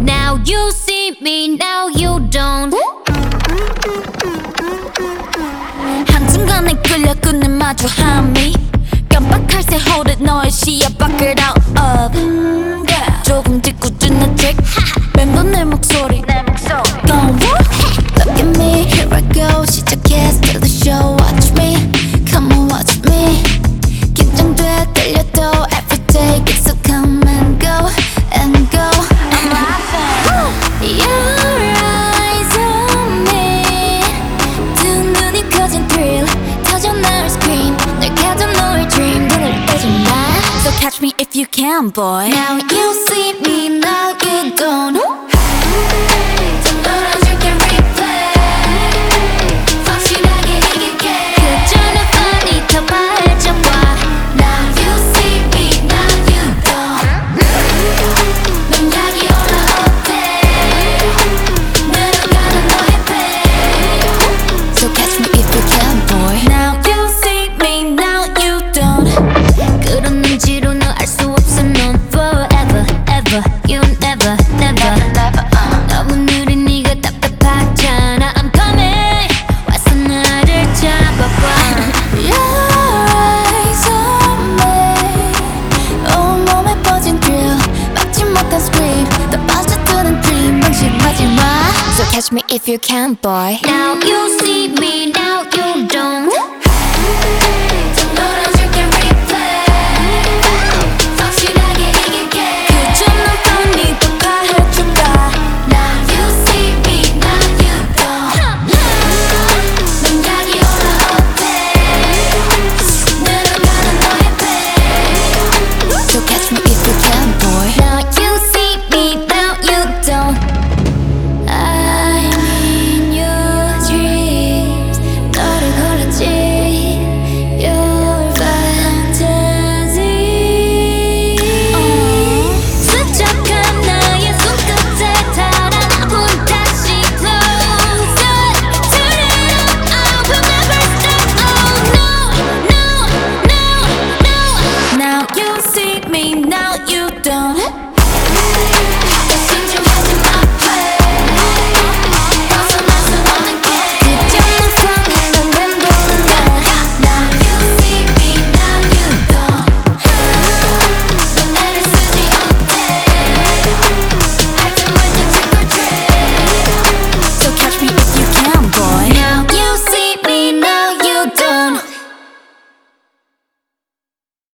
Now you see me, now you don't. 한순간에 끌려 끝내 마주함이 깜빡할 새 hold it 너의 시야 밖을 out of. 조금 뒤꾸준 내 trick 맴도 내 목소리 Go Look at me, here I go 시작해 steal the show Watch me, come on watch me 긴장돼 떨려도 everyday get so come and go and go I'm laughing Your eyes on me 두 눈이 커진 thrill 터져 나를 scream 널 가둔 너의 dream 눈을 떼지 마 So catch me if you can boy Now you see me, now you don't You never, never 너무 느린 네가 답답하잖아 I'm coming 와서 나를 잡아봐 Your eyes on me 온몸에 퍼진 thrill 막지 못한 scream 더 빠져드는 dream 방심하지 마 So catch me if you can boy Now you see me, now you don't